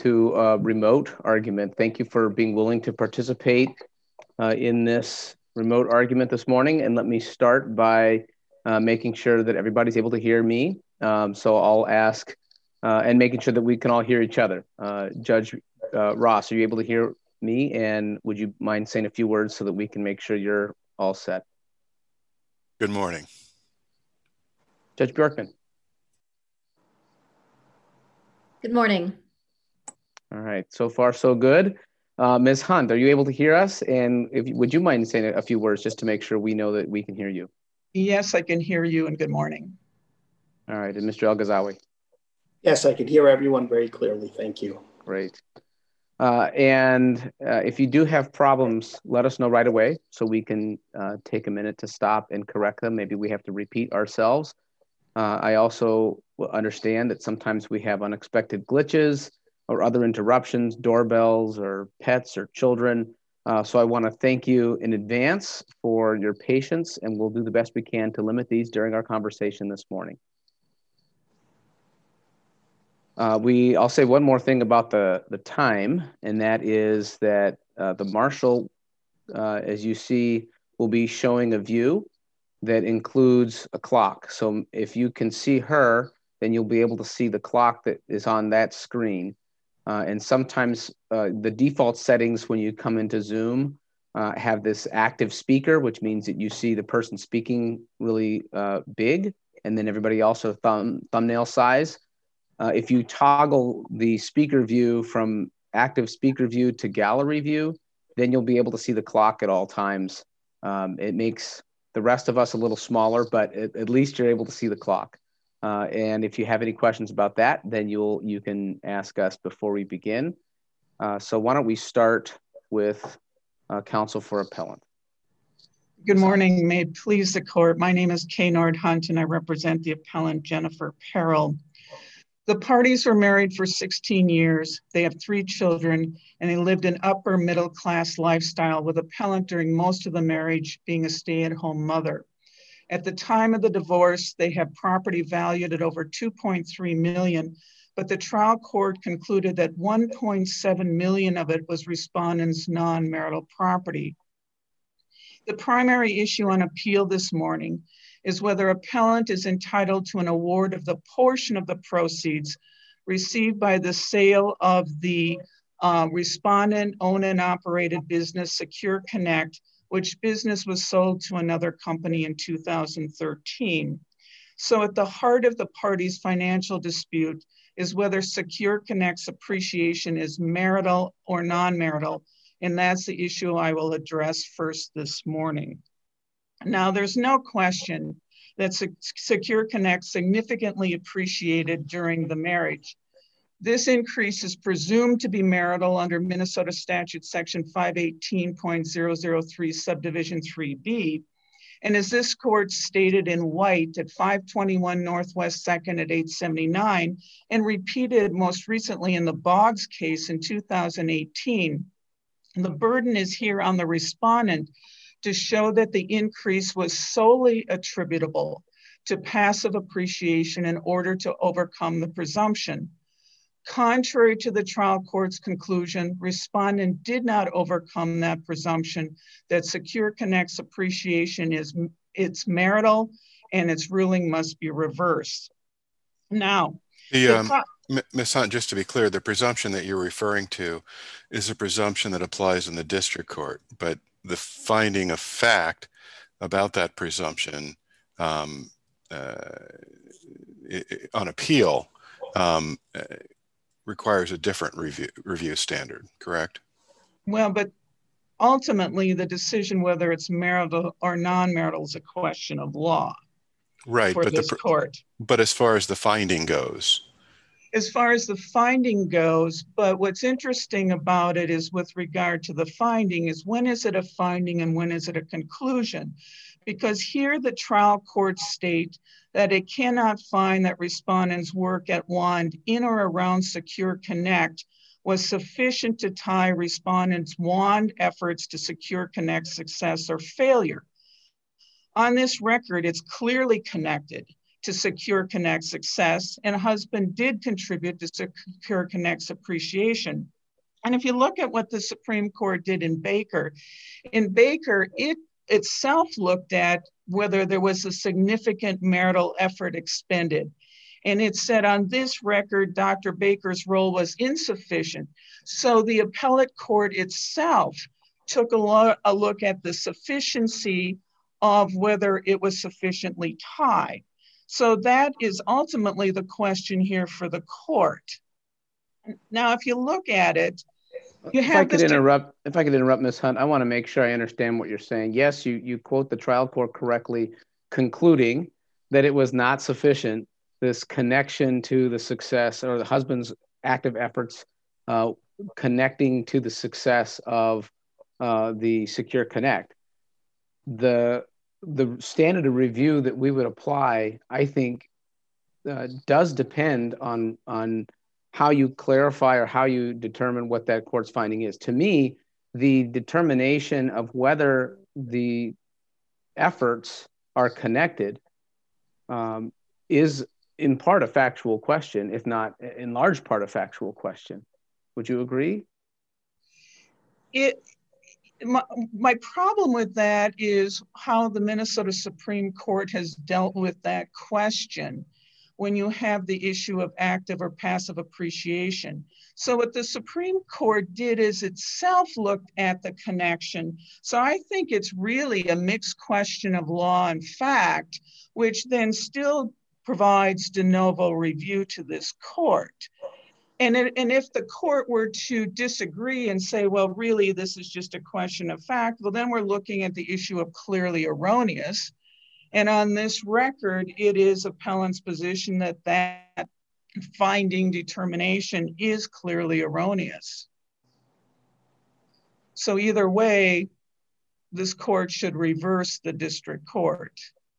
to a remote argument. Thank you for being willing to participate in this remote argument this morning. And let me start by making sure that everybody's able to hear me. So I'll ask, and making sure that we can all hear each other. Judge Ross, are you able to hear me? And would you mind saying a few words so that we can make sure you're all set? Good morning. Judge Bjorkman. Good morning. All right, so far so good. Ms. Hunt, are you able to hear us? And would you mind saying a few words just to make sure we know that we can hear you? Yes, I can hear you, and good morning. All right, and Mr. El-Ghazawi? Yes, I can hear everyone very clearly. Thank you. Great. If you do have problems, let us know right away so we can take a minute to stop and correct them. Maybe we have to repeat ourselves. I also understand that sometimes we have unexpected glitches or other interruptions, doorbells or pets or children. So I want to thank you in advance for your patience, and we'll do the best we can to limit these during our conversation this morning. I'll say one more thing about the time, and that is that the marshal, as you see, will be showing a view that includes a clock. So if you can see her, then you'll be able to see the clock that is on that screen. And sometimes the default settings when you come into Zoom have this active speaker, which means that you see the person speaking really big, and then everybody also thumbnail size. If you toggle the speaker view from active speaker view to gallery view, then you'll be able to see the clock at all times. It makes the rest of us a little smaller, but at least you're able to see the clock. And if you have any questions about that, then you can ask us before we begin. So why don't we start with counsel for appellant. Good morning. May it please the court. My name is Kay Nord Hunt, and I represent the appellant Jennifer Perrell. The parties were married for 16 years. They have 3 children, and they lived an upper middle class lifestyle, with appellant during most of the marriage being a stay-at-home mother. At the time of the divorce, they had property valued at over $2.3 million, but the trial court concluded that $1.7 million of it was respondent's non-marital property. The primary issue on appeal this morning is whether appellant is entitled to an award of the portion of the proceeds received by the sale of the respondent owned and operated business Secure Connect, which business was sold to another company in 2013. So at the heart of the parties' financial dispute is whether Secure Connect's appreciation is marital or non-marital, and that's the issue I will address first this morning. Now, there's no question that Secure Connect significantly appreciated during the marriage. This increase is presumed to be marital under Minnesota Statute Section 518.003 Subdivision 3B. And as this court stated in White at 521 Northwest 2nd at 879, and repeated most recently in the Boggs case in 2018, the burden is here on the respondent to show that the increase was solely attributable to passive appreciation in order to overcome the presumption. Contrary to the trial court's conclusion, respondent did not overcome that presumption that Secure Connect's appreciation is marital, and its ruling must be reversed. Now, Ms. Hunt, just to be clear, the presumption that you're referring to is a presumption that applies in the district court, but the finding of fact about that presumption on appeal requires a different review standard, correct? Well, but ultimately the decision whether it's marital or non-marital is a question of law, right? For this court. But as far as the finding goes, but what's interesting about it is with regard to the finding is when is it a finding and when is it a conclusion? Because here the trial courts state that it cannot find that respondent's work at WAND in or around Secure Connect was sufficient to tie respondent's WAND efforts to Secure Connect's success or failure. On this record, it's clearly connected. to Secure Connect's success, and husband did contribute to Secure Connect's appreciation. And if you look at what the Supreme Court did in Baker, it itself looked at whether there was a significant marital effort expended. And it said on this record, Dr. Baker's role was insufficient. So the appellate court itself took a look at the sufficiency of whether it was sufficiently tied. So that is ultimately the question here for the court. Now, if you look at it, you have if I could interrupt, Ms. Hunt, I want to make sure I understand what you're saying. Yes, you quote the trial court correctly, concluding that it was not sufficient, this connection to the success or the husband's active efforts connecting to the success of the Secure Connect. The standard of review that we would apply, I think, does depend on how you clarify or how you determine what that court's finding is. To me, the determination of whether the efforts are connected is in part a factual question, if not in large part a factual question. Would you agree? My problem with that is how the Minnesota Supreme Court has dealt with that question when you have the issue of active or passive appreciation. So what the Supreme Court did is itself looked at the connection. So I think it's really a mixed question of law and fact, which then still provides de novo review to this court. And if the court were to disagree and say, well, really, this is just a question of fact, well, then we're looking at the issue of clearly erroneous. And on this record, it is appellant's position that that finding determination is clearly erroneous. So either way, this court should reverse the district court.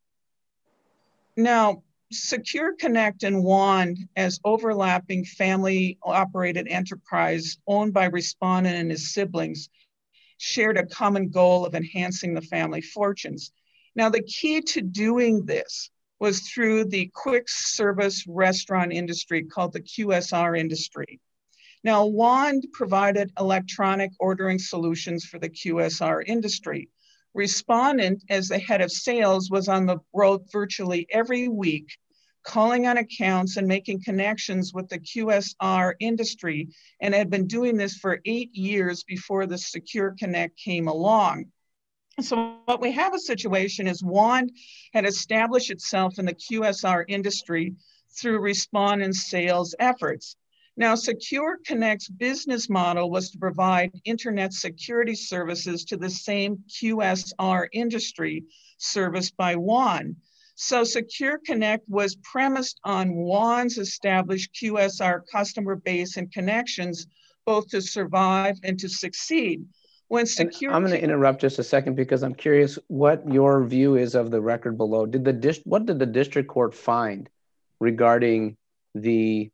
Now, Secure Connect and WAND, as overlapping family-operated enterprise owned by respondent and his siblings, shared a common goal of enhancing the family fortunes. Now, the key to doing this was through the quick service restaurant industry called the QSR industry. Now, WAND provided electronic ordering solutions for the QSR industry. Respondent, as the head of sales, was on the road virtually every week, calling on accounts and making connections with the QSR industry, and had been doing this for 8 years before the Secure Connect came along. So what we have a situation is WAND had established itself in the QSR industry through respondent sales efforts. Now, Secure Connect's business model was to provide internet security services to the same QSR industry serviced by WAND. So Secure Connect was premised on WAND's established QSR customer base and connections, both to survive and to succeed. I'm going to interrupt just a second because I'm curious what your view is of the record below. What did the district court find regarding the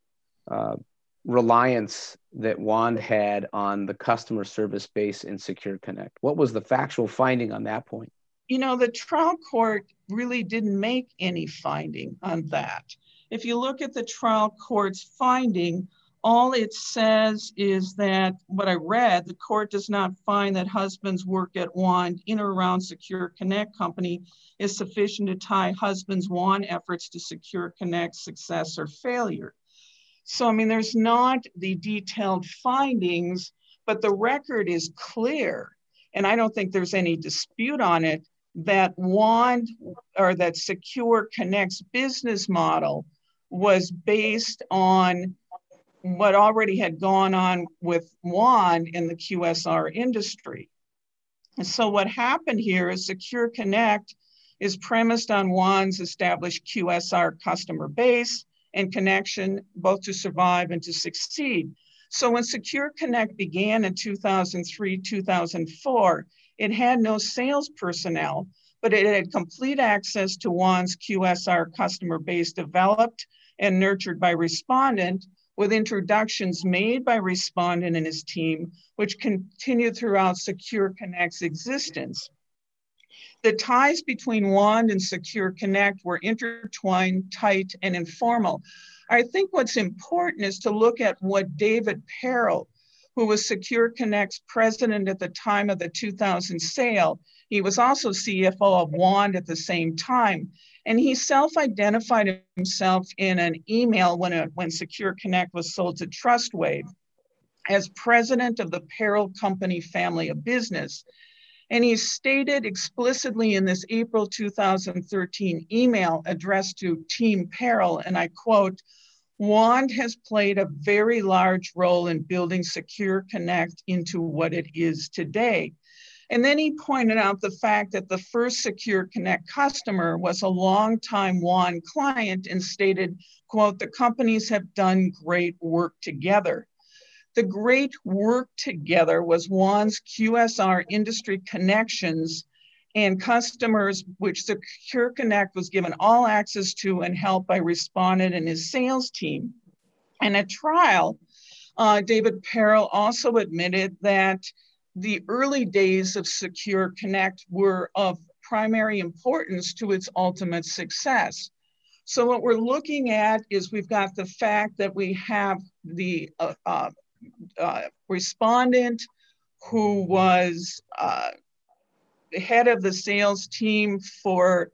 reliance that WAND had on the customer service base in Secure Connect? What was the factual finding on that point? You know, the trial court really didn't make any finding on that. If you look at the trial court's finding, all it says is that what I read, the court does not find that husband's work at WAND in or around Secure Connect company is sufficient to tie husband's WAND efforts to Secure Connect's success or failure. So, I mean, there's not the detailed findings, but the record is clear. And I don't think there's any dispute on it that WAND or that Secure Connect's business model was based on what already had gone on with WAND in the QSR industry. And so what happened here is Secure Connect is premised on WAND's established QSR customer base and connection, both to survive and to succeed. So when Secure Connect began in 2003, 2004, it had no sales personnel, but it had complete access to WAND's QSR customer base developed and nurtured by respondent, with introductions made by respondent and his team, which continued throughout Secure Connect's existence. The ties between WAND and Secure Connect were intertwined, tight, and informal. I think what's important is to look at what David Perel, who was Secure Connect's president at the time of the 2000 sale, he was also CFO of WAND at the same time. And he self-identified himself in an email when Secure Connect was sold to TrustWave as president of the Perel Company family of business. And he stated explicitly in this April 2013 email addressed to Team Perel, and I quote, "WAND has played a very large role in building Secure Connect into what it is today." And then he pointed out the fact that the first Secure Connect customer was a longtime WAND client and stated, quote, "The companies have done great work together." The great work together was WAND's QSR industry connections and customers, which Secure Connect was given all access to and help by Respondent and his sales team. And at trial, David Perel also admitted that the early days of Secure Connect were of primary importance to its ultimate success. So what we're looking at is we've got the fact that we have the Respondent who was the head of the sales team for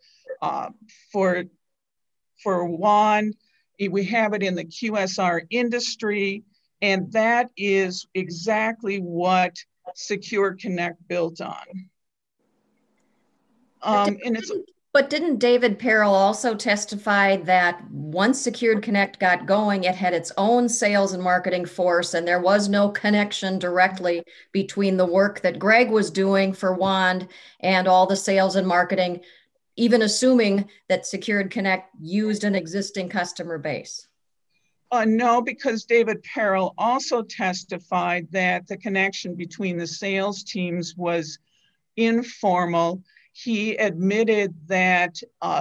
WAND. We have it in the QSR industry, and that is exactly what Secure Connect built on. But didn't David Perel also testify that once Secure Connect got going, it had its own sales and marketing force, and there was no connection directly between the work that Greg was doing for WAND and all the sales and marketing, even assuming that Secure Connect used an existing customer base? No, because David Perel also testified that the connection between the sales teams was informal. He admitted that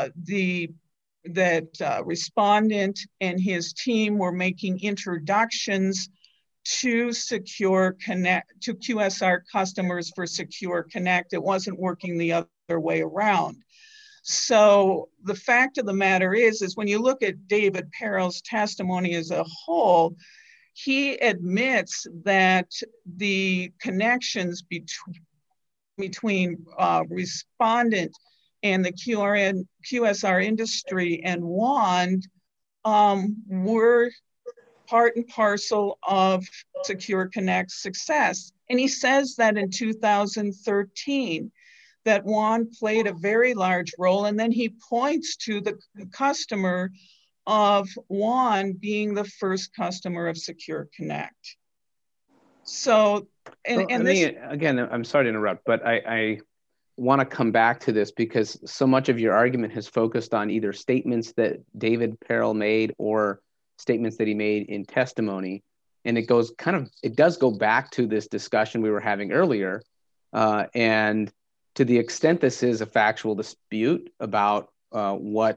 Respondent and his team were making introductions to Secure Connect, to QSR customers for Secure Connect. It wasn't working the other way around. So the fact of the matter is when you look at David Perel's testimony as a whole, he admits that the connections between Respondent and the QSR industry and WAND were part and parcel of Secure Connect's success. And he says that in 2013, that WAND played a very large role. And then he points to the customer of WAND being the first customer of Secure Connect. So, again, I'm sorry to interrupt, but I want to come back to this because so much of your argument has focused on either statements that David Perel made or statements that he made in testimony. And it does go back to this discussion we were having earlier. And to the extent this is a factual dispute about what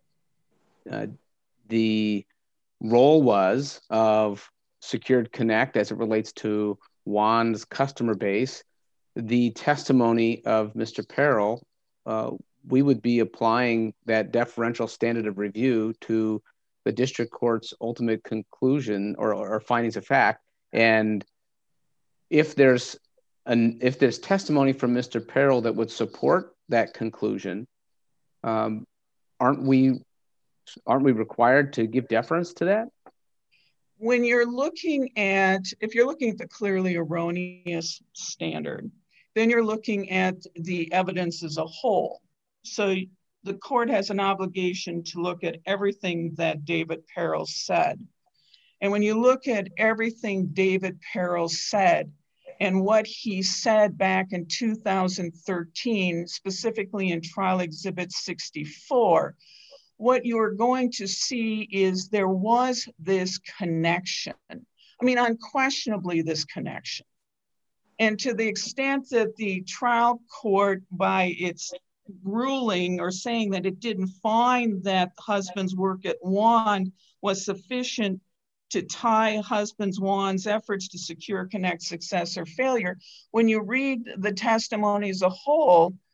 the role was of Secure Connect as it relates to WAND's customer base, the testimony of Mr. Perel, we would be applying that deferential standard of review to the district court's ultimate conclusion or findings of fact. And if there's testimony from Mr. Perel that would support that conclusion, aren't we required to give deference to that? When you're looking at, if you're looking at the clearly erroneous standard, then you're looking at the evidence as a whole. So the court has an obligation to look at everything that David Perel said. And when you look at everything David Perel said and what he said back in 2013, specifically in Trial Exhibit 64, what you're going to see is there was this connection. I mean, unquestionably this connection. And to the extent that the trial court, by its ruling or saying that it didn't find that husband's work at WAND was sufficient to tie husband's WAND's efforts to Secure Connect success or failure, when you read the testimony as a whole,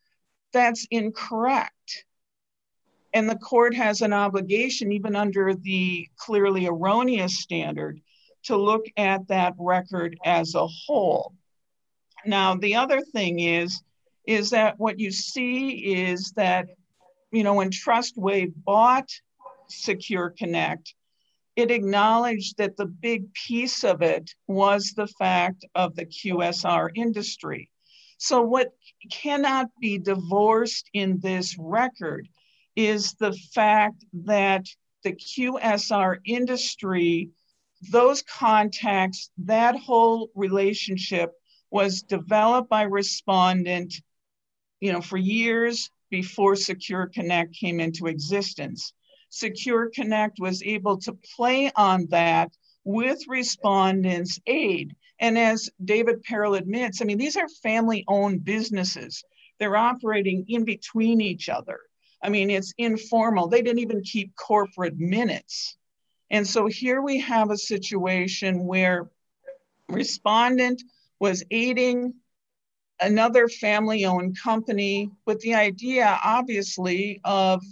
that's incorrect. And the court has an obligation, even under the clearly erroneous standard, to look at that record as a whole. Now, the other thing is that what you see is that, when Trustwave bought Secure Connect, it acknowledged that the big piece of it was the fact of the QSR industry. So what cannot be divorced in this record is the fact that the QSR industry, those contacts, that whole relationship was developed by respondent, for years before Secure Connect came into existence. Secure Connect was able to play on that with respondents' aid. And as David Perel admits, these are family-owned businesses. They're operating in between each other. It's informal. They didn't even keep corporate minutes. And so here we have a situation where respondent was aiding another family-owned company with the idea, obviously, of,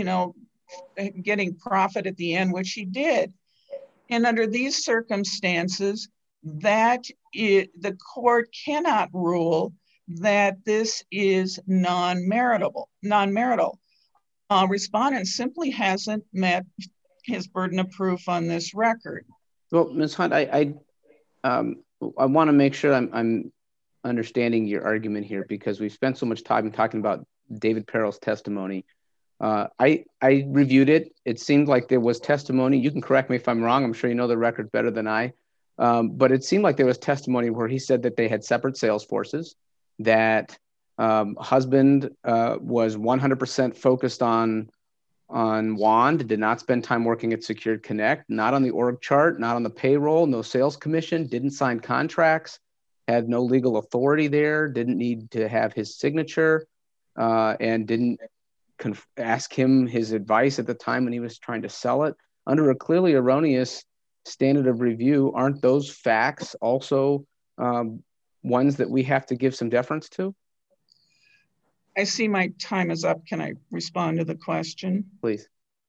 getting profit at the end, which he did. And under these circumstances, the court cannot rule that this is non-marital. Respondent simply hasn't met his burden of proof on this record. Well, Ms. Hunt, I want to make sure I'm understanding your argument here, because we've spent so much time talking about David Perel's testimony. I reviewed it. It seemed like there was testimony. You can correct me if I'm wrong. I'm sure you know the record better than I. But it seemed like there was testimony where he said that they had separate sales forces, that husband was 100% focused on WAND, did not spend time working at Secure Connect, not on the org chart, not on the payroll, no sales commission, didn't sign contracts, had no legal authority there, didn't need to have his signature, and didn't ask him his advice at the time when he was trying to sell it. Under a clearly erroneous standard of review, aren't those facts also ones that we have to give some deference to? I see my time is up. Can I respond to the question? Please.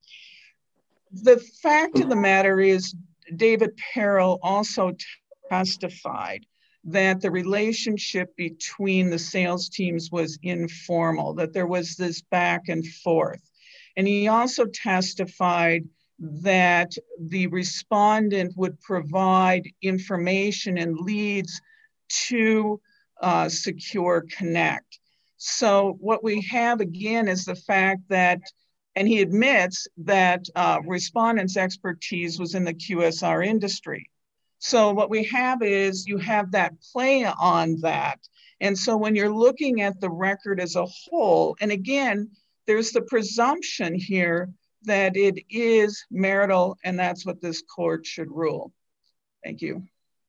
The fact of the matter is, David Perel also testified that the relationship between the sales teams was informal, that there was this back and forth. And he also testified that the respondent would provide information and leads to Secure Connect. So what we have again is the fact that, and he admits that respondent's expertise was in the QSR industry. So what we have is you have that play on that. And so when you're looking at the record as a whole, and again, there's the presumption here that it is marital, and that's what this court should rule. Thank you.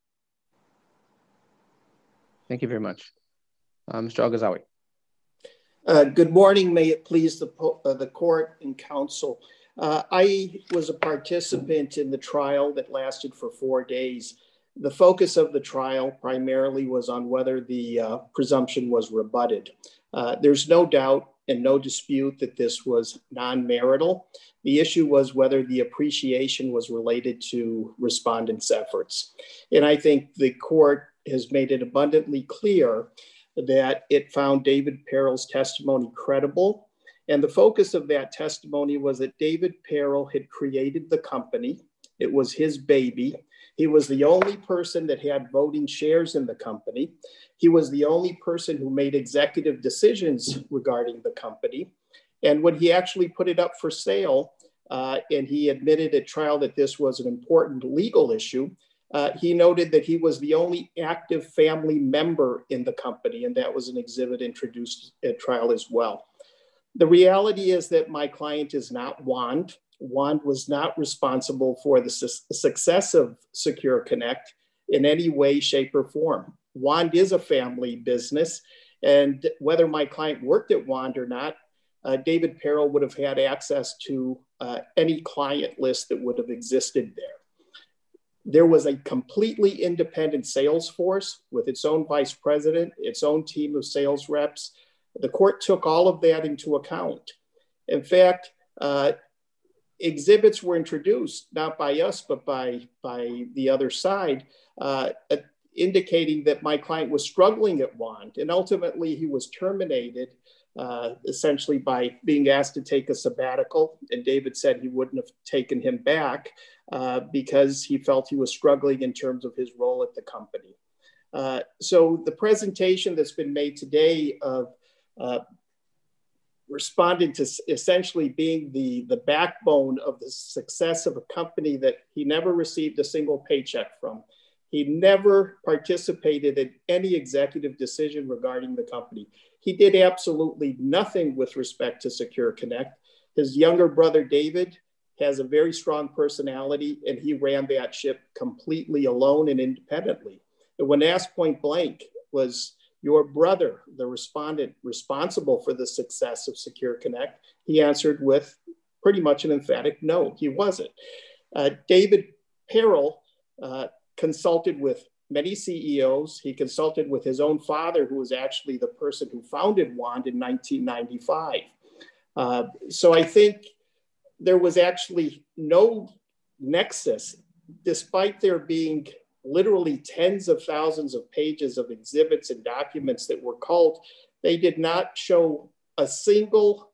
Thank you very much. Mr. Al-Ghazawi. Good morning. May it please the court and counsel. I was a participant in the trial that lasted for 4 days. The focus of the trial primarily was on whether the presumption was rebutted. There's no doubt and no dispute that this was non-marital. The issue was whether the appreciation was related to respondents' efforts. And I think the court has made it abundantly clear that it found David Perel's testimony credible. And the focus of that testimony was that David Perel had created the company. It was his baby. He was the only person that had voting shares in the company. He was the only person who made executive decisions regarding the company. And when he actually put it up for sale, and he admitted at trial that this was an important legal issue, he noted that he was the only active family member in the company, and that was an exhibit introduced at trial as well. The reality is that my client is not WAND. WAND was not responsible for the success of Secure Connect in any way, shape, or form. WAND is a family business, and whether my client worked at WAND or not, David Perel would have had access to any client list that would have existed there. There was a completely independent sales force with its own vice president, its own team of sales reps. The court took all of that into account. In fact, exhibits were introduced, not by us, but by the other side, indicating that my client was struggling at WAND, and ultimately he was terminated essentially by being asked to take a sabbatical. And David said he wouldn't have taken him back because he felt he was struggling in terms of his role at the company. So the presentation that's been made today of responding to essentially being the backbone of the success of a company that he never received a single paycheck from. He never participated in any executive decision regarding the company. He did absolutely nothing with respect to Secure Connect. His younger brother, David, has a very strong personality, and he ran that ship completely alone and independently. And when asked point blank, was your brother the respondent responsible for the success of Secure Connect, he answered with pretty much an emphatic no, he wasn't. David Perel consulted with many CEOs. He consulted with his own father, who was actually the person who founded WAND in 1995. So I think there was actually no nexus, despite there being literally tens of thousands of pages of exhibits and documents that were culled. They did not show a single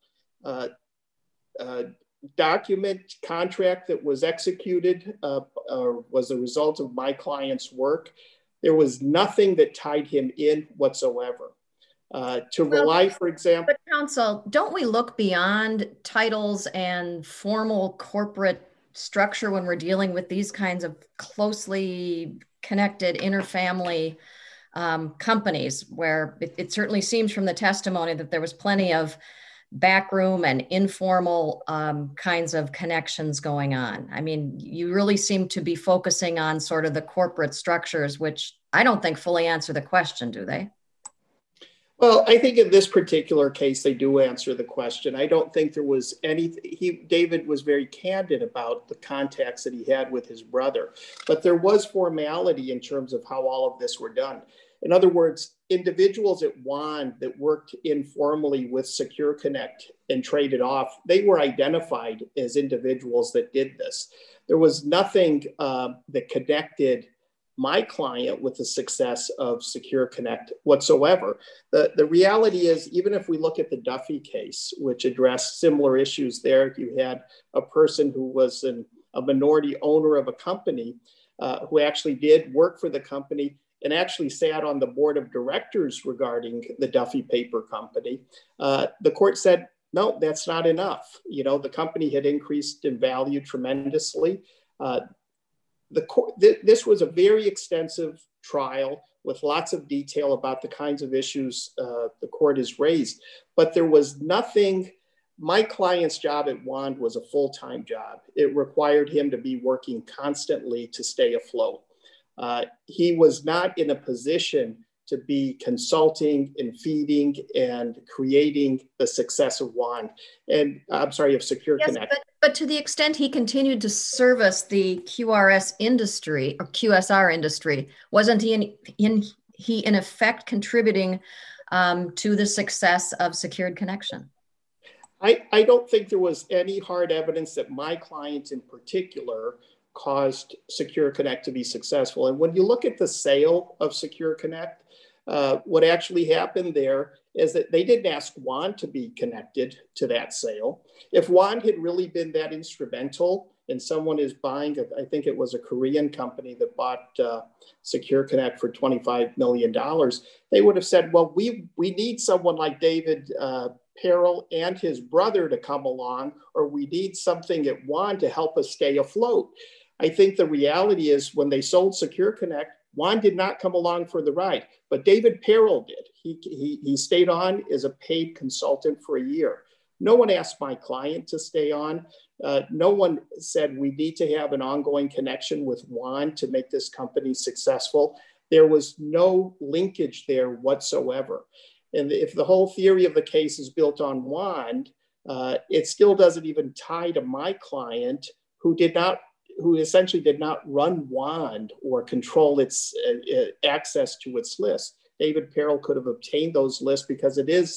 document, contract that was executed or was a result of my client's work. There was nothing that tied him in whatsoever. Rely, for example. But counsel, don't we look beyond titles and formal corporate structure when we're dealing with these kinds of closely connected interfamily companies, where it certainly seems from the testimony that there was plenty of backroom and informal kinds of connections going on? I mean, you really seem to be focusing on sort of the corporate structures, which I don't think fully answer the question, do they? Well, I think in this particular case, they do answer the question. I don't think there was anything. David was very candid about the contacts that he had with his brother, but there was formality in terms of how all of this were done. In other words, individuals at WAND that worked informally with Secure Connect and traded off, they were identified as individuals that did this. There was nothing that connected my client with the success of Secure Connect whatsoever. The reality is, even if we look at the Duffy case, which addressed similar issues there, you had a person who was a minority owner of a company who actually did work for the company and actually sat on the board of directors regarding the Duffy Paper Company. The court said, no, that's not enough. You know, the company had increased in value tremendously. This was a very extensive trial with lots of detail about the kinds of issues the court has raised, but there was nothing. My client's job at WAND was a full-time job. It required him to be working constantly to stay afloat. He was not in a position to be consulting and feeding and creating the success of WAND, and I'm sorry, of Secure Connect. But to the extent he continued to service the QRS industry or QSR industry, wasn't he in effect contributing to the success of Secured Connection? I don't think there was any hard evidence that my client in particular caused Secure Connect to be successful. And when you look at the sale of Secure Connect, what actually happened there is that they didn't ask WAND to be connected to that sale. If WAND had really been that instrumental and someone is buying, I think it was a Korean company that bought Secure Connect for $25 million, they would have said, well, we need someone like David Perel and his brother to come along, or we need something at WAND to help us stay afloat. I think the reality is when they sold Secure Connect, WAND did not come along for the ride, but David Perel did. He stayed on as a paid consultant for a year. No one asked my client to stay on. No one said we need to have an ongoing connection with WAND to make this company successful. There was no linkage there whatsoever. And if the whole theory of the case is built on WAND, it still doesn't even tie to my client who essentially did not run WAND or control its access to its list. David Perel could have obtained those lists because it is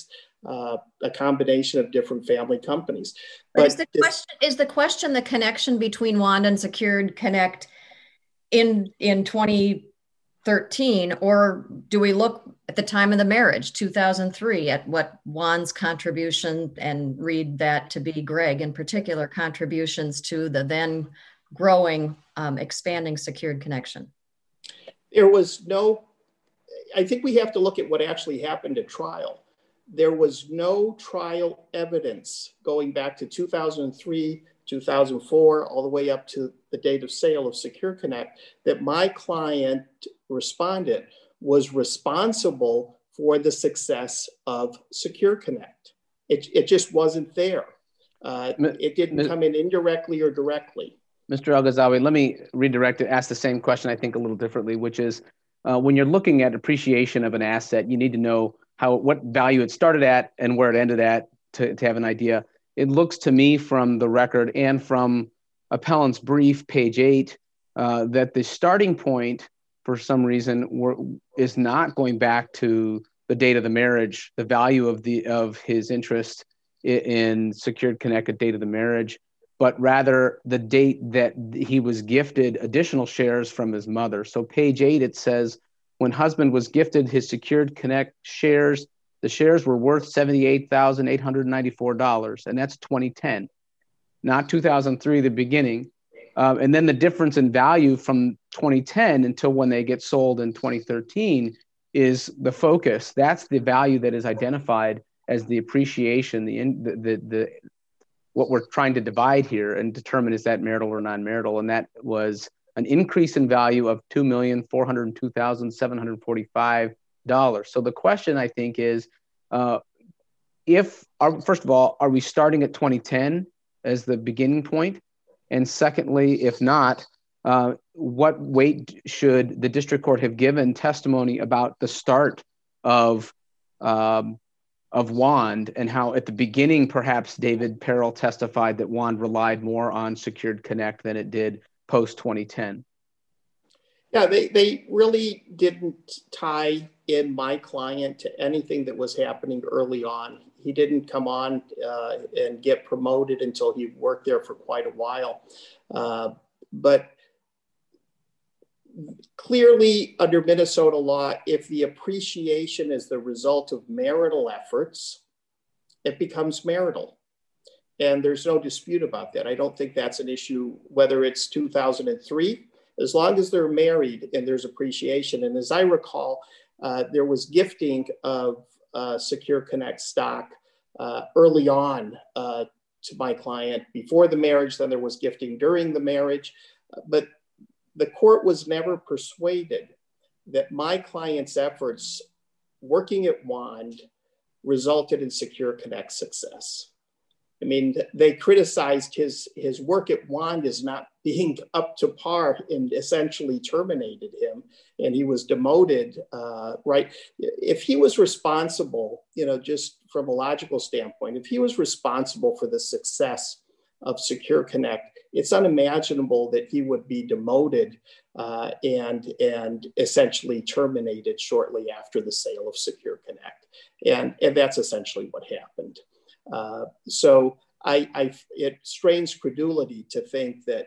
a combination of different family companies. But is the question the connection between Wand and Secured Connect in 2013, or do we look at the time of the marriage, 2003, at what Wand's contribution, and read that to be Greg in particular, contributions to the then growing, expanding Secured Connection? There was no, I think we have to look at what actually happened at trial. There was no trial evidence going back to 2003, 2004, all the way up to the date of sale of Secure Connect, that my client respondent was responsible for the success of Secure Connect. It just wasn't there. It didn't come in indirectly or directly. Mr. El-Ghazawi, let me redirect it, ask the same question, I think a little differently, which is when you're looking at appreciation of an asset, you need to know what value it started at and where it ended at to have an idea. It looks to me from the record and from appellant's brief, page 8, that the starting point for some reason is not going back to the date of the marriage, the value of his interest in Secured Connect at date of the marriage, but rather the date that he was gifted additional shares from his mother. So page 8, it says, when husband was gifted his Secured Connect shares, the shares were worth $78,894, and that's 2010, not 2003, the beginning. And then the difference in value from 2010 until when they get sold in 2013 is the focus. That's the value that is identified as the appreciation, what we're trying to divide here and determine is that marital or non-marital, and that was an increase in value of $2,402,745. So the question, I think, is first of all, are we starting at 2010 as the beginning point? And secondly, if not, what weight should the district court have given testimony about the start of Wand, and how at the beginning, perhaps David Perel testified that Wand relied more on Secured Connect than it did post 2010? Yeah, they really didn't tie in my client to anything that was happening early on. He didn't come on and get promoted until he worked there for quite a while. But clearly under Minnesota law, if the appreciation is the result of marital efforts, it becomes marital. And there's no dispute about that. I don't think that's an issue, whether it's 2003, as long as they're married and there's appreciation. And as I recall, there was gifting of Secure Connect stock early on to my client before the marriage. Then there was gifting during the marriage. But the court was never persuaded that my client's efforts working at Wand resulted in Secure Connect success. I mean, they criticized his work at Wand as not being up to par and essentially terminated him, and he was demoted, right? If he was responsible, just from a logical standpoint, if he was responsible for the success of Secure Connect, it's unimaginable that he would be demoted and essentially terminated shortly after the sale of Secure Connect. And that's essentially what happened. So it strains credulity to think that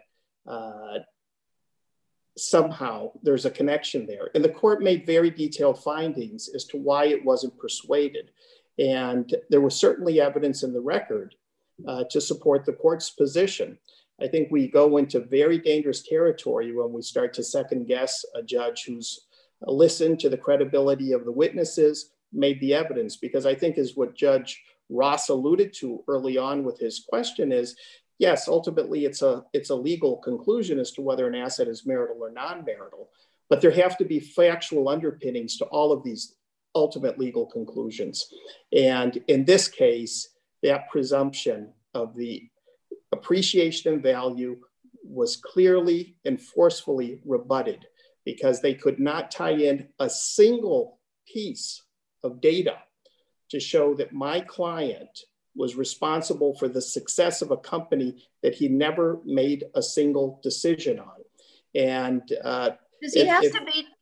somehow there's a connection there. And the court made very detailed findings as to why it wasn't persuaded. And there was certainly evidence in the record to support the court's position. I think we go into very dangerous territory when we start to second guess a judge who's listened to the credibility of the witnesses, made the evidence, because I think is what Judge Ross alluded to early on with his question is, yes, ultimately it's a legal conclusion as to whether an asset is marital or non-marital, but there have to be factual underpinnings to all of these ultimate legal conclusions. And in this case, that presumption of the appreciation and value was clearly and forcefully rebutted because they could not tie in a single piece of data to show that my client was responsible for the success of a company that he never made a single decision on. And does he have to be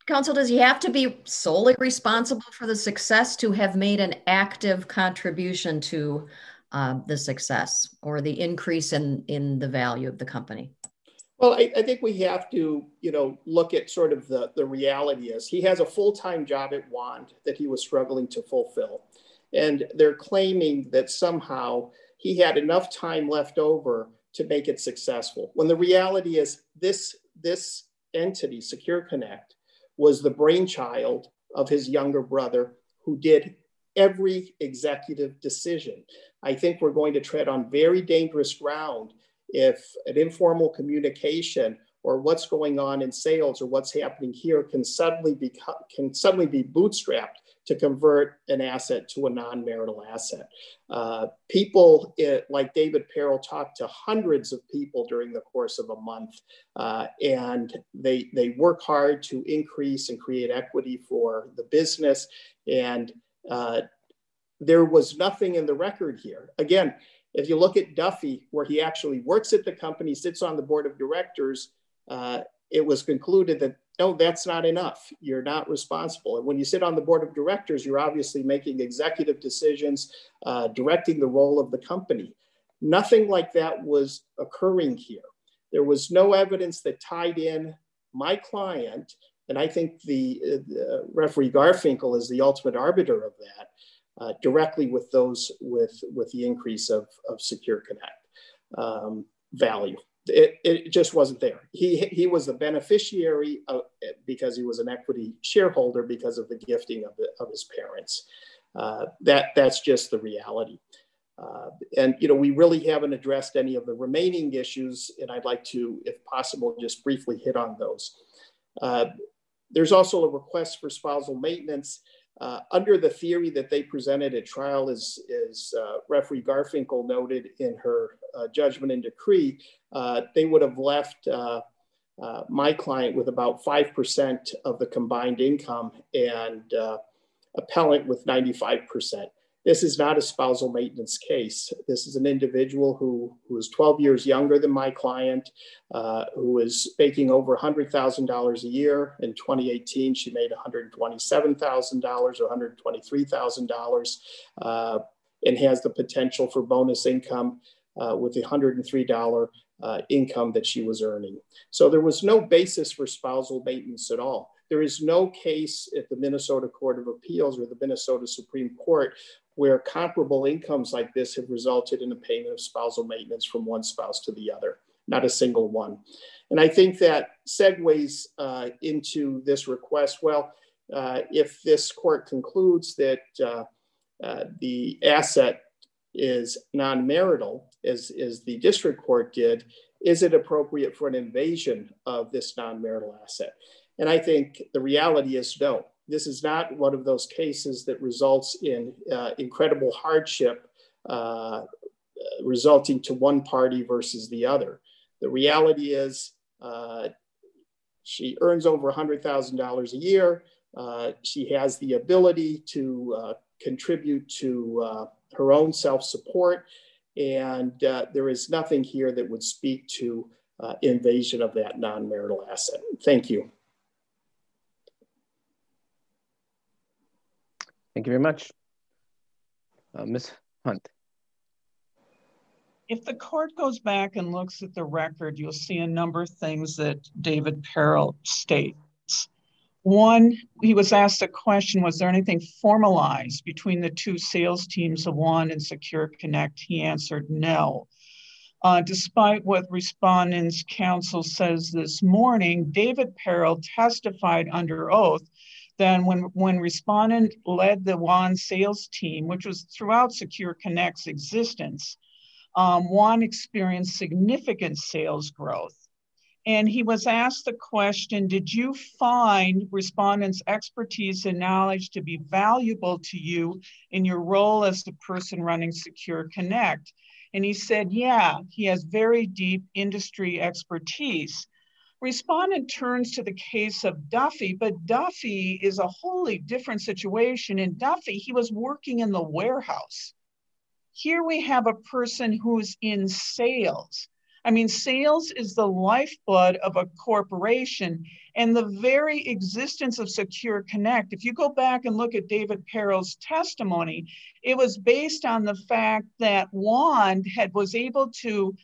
Counsel, does he have to be solely responsible for the success to have made an active contribution to the success or the increase in the value of the company? Well, I think we have to, look at sort of the reality is he has a full-time job at WAND that he was struggling to fulfill. And they're claiming that somehow he had enough time left over to make it successful. When the reality is this entity, Secure Connect, was the brainchild of his younger brother who did every executive decision. I think we're going to tread on very dangerous ground if an informal communication or what's going on in sales or what's happening here can suddenly be bootstrapped to convert an asset to a non-marital asset. People like David Perel talked to hundreds of people during the course of a month, and they work hard to increase and create equity for the business. And there was nothing in the record here. Again, if you look at Duffy, where he actually works at the company, sits on the board of directors, it was concluded that, no, that's not enough. You're not responsible. And when you sit on the board of directors, you're obviously making executive decisions, directing the role of the company. Nothing like that was occurring here. There was no evidence that tied in my client, and I think the referee Garfinkel is the ultimate arbiter of that, directly with the increase of Secure Connect value. It just wasn't there. He was the beneficiary because he was an equity shareholder because of the gifting of his parents. That's just the reality. And we really haven't addressed any of the remaining issues, and I'd like to, if possible, just briefly hit on those. There's also a request for spousal maintenance. Under the theory that they presented at trial, as referee Garfinkel noted in her judgment and decree, they would have left my client with about 5% of the combined income and appellant with 95%. This is not a spousal maintenance case. This is an individual who is 12 years younger than my client, who is making over $100,000 a year. In 2018, she made $127,000 or $123,000 and has the potential for bonus income with the $103 income that she was earning. So there was no basis for spousal maintenance at all. There is no case at the Minnesota Court of Appeals or the Minnesota Supreme Court where comparable incomes like this have resulted in a payment of spousal maintenance from one spouse to the other, not a single one. And I think that segues into this request. Well, if this court concludes that the asset is non-marital, as the district court did, is it appropriate for an invasion of this non-marital asset? And I think the reality is no. This is not one of those cases that results in incredible hardship resulting to one party versus the other. The reality is she earns over $100,000 a year. She has the ability to contribute to her own self-support. And there is nothing here that would speak to invasion of that non-marital asset. Thank you. Thank you very much. Ms. Hunt. If the court goes back and looks at the record, you'll see a number of things that David Perel states. One, he was asked a question, was there anything formalized between the two sales teams of WAND and Secure Connect? He answered no. Despite what respondents' counsel says this morning, David Perel testified under oath then when respondent led the WAND sales team, which was throughout Secure Connect's existence, WAND experienced significant sales growth. And he was asked the question, did you find respondents' expertise and knowledge to be valuable to you in your role as the person running Secure Connect? And he said, yeah, he has very deep industry expertise. Respondent turns to the case of Duffy, but Duffy is a wholly different situation. In Duffy, he was working in the warehouse. Here we have a person who's in sales. I mean, sales is the lifeblood of a corporation, and the very existence of Secure Connect, if you go back and look at David Perel's testimony, it was based on the fact that Wand was able to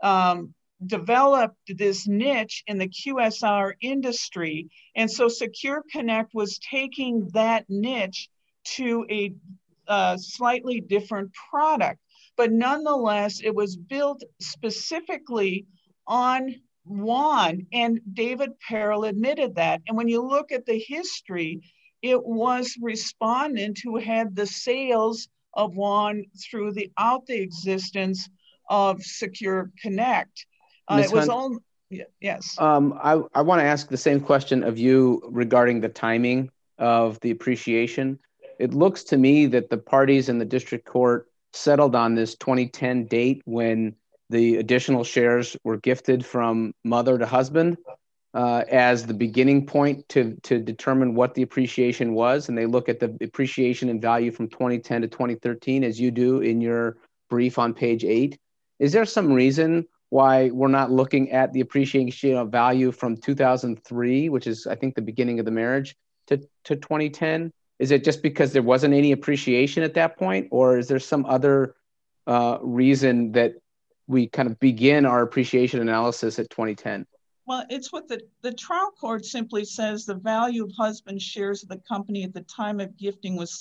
develop this niche in the QSR industry. And so Secure Connect was taking that niche to a slightly different product. But nonetheless, it was built specifically on Wand, and David Perel admitted that. And when you look at the history, it was respondent who had the sales of Wand throughout the existence of Secure Connect. It was all, yes. I want to ask the same question of you regarding the timing of the appreciation. It looks to me that the parties in the district court settled on this 2010 date when the additional shares were gifted from mother to husband as the beginning point to determine what the appreciation was. And they look at the appreciation in value from 2010 to 2013, as you do in your brief on page 8. Is there some reason why we're not looking at the appreciation of value from 2003, which is, I think, the beginning of the marriage, to 2010? Is it just because there wasn't any appreciation at that point, or is there some other reason that we kind of begin our appreciation analysis at 2010? Well, it's what the trial court simply says the value of husband's shares of the company at the time of gifting was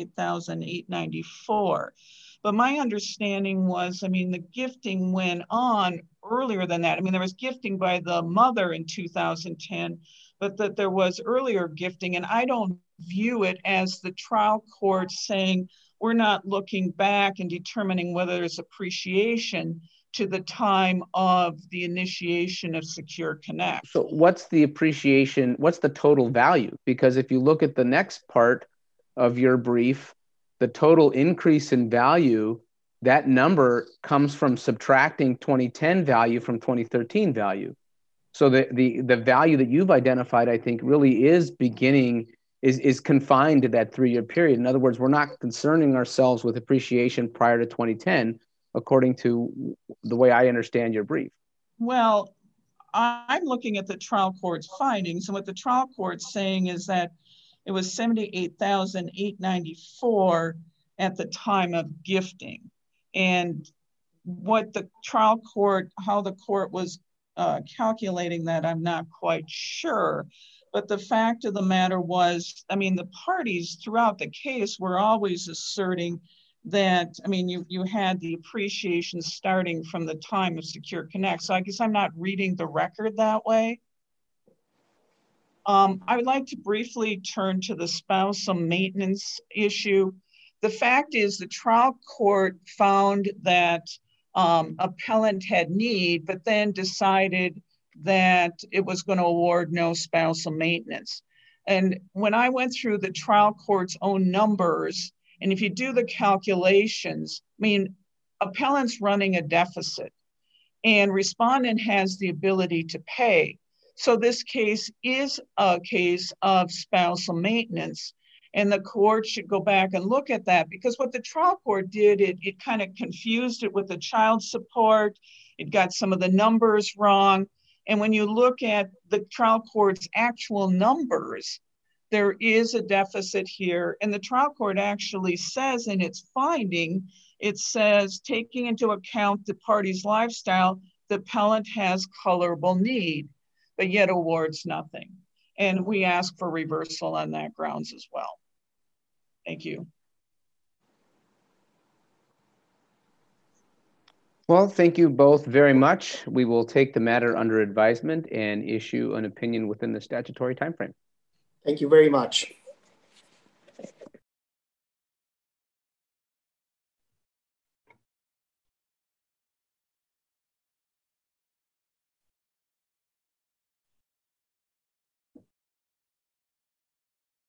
$78,894. But my understanding was, I mean, the gifting went on earlier than that. I mean, there was gifting by the mother in 2010, but that there was earlier gifting. And I don't view it as the trial court saying, we're not looking back and determining whether there's appreciation to the time of the initiation of Secure Connect. So what's the appreciation? What's the total value? Because if you look at the next part of your brief, the total increase in value, that number comes from subtracting 2010 value from 2013 value. So the value that you've identified, I think, really is confined to that 3-year period. In other words, we're not concerning ourselves with appreciation prior to 2010, according to the way I understand your brief. Well, I'm looking at the trial court's findings, and what the trial court's saying is that it was $78,894 at the time of gifting. And what the trial court, how the court was calculating that, I'm not quite sure. But the fact of the matter was, I mean, the parties throughout the case were always asserting that, I mean, you had the appreciation starting from the time of Secure Connect. So I guess I'm not reading the record that way. I would like to briefly turn to the spousal maintenance issue. The fact is the trial court found that appellant had need, but then decided that it was going to award no spousal maintenance. And when I went through the trial court's own numbers, and if you do the calculations, I mean, appellant's running a deficit and respondent has the ability to pay. So this case is a case of spousal maintenance, and the court should go back and look at that, because what the trial court did, it kind of confused it with the child support. It got some of the numbers wrong. And when you look at the trial court's actual numbers, there is a deficit here. And the trial court actually says in its finding, it says, taking into account the party's lifestyle, the appellant has colorable need, but yet awards nothing. And we ask for reversal on that grounds as well. Thank you. Well, thank you both very much. We will take the matter under advisement and issue an opinion within the statutory timeframe. Thank you very much.